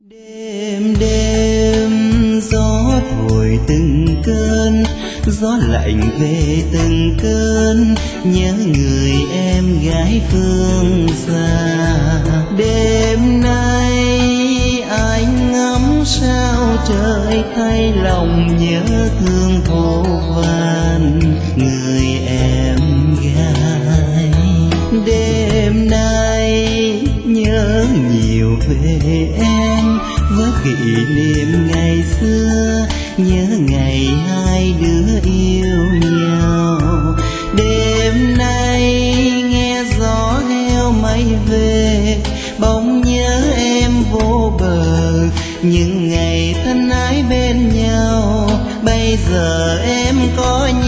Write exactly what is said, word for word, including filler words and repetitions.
Đêm đêm gió thổi từng cơn, gió lạnh về từng cơn, nhớ người em gái phương xa. Đêm nay anh ngắm sao trời thay lòng, nhớ thương thổ van người em gái. Đêm nay nhớ nhiều về em với kỷ niệm ngày xưa, nhớ ngày hai đứa yêu nhau. Đêm nay nghe gió heo mây về, bỗng nhớ em vô bờ, những ngày thân ái bên nhau. Bây giờ em có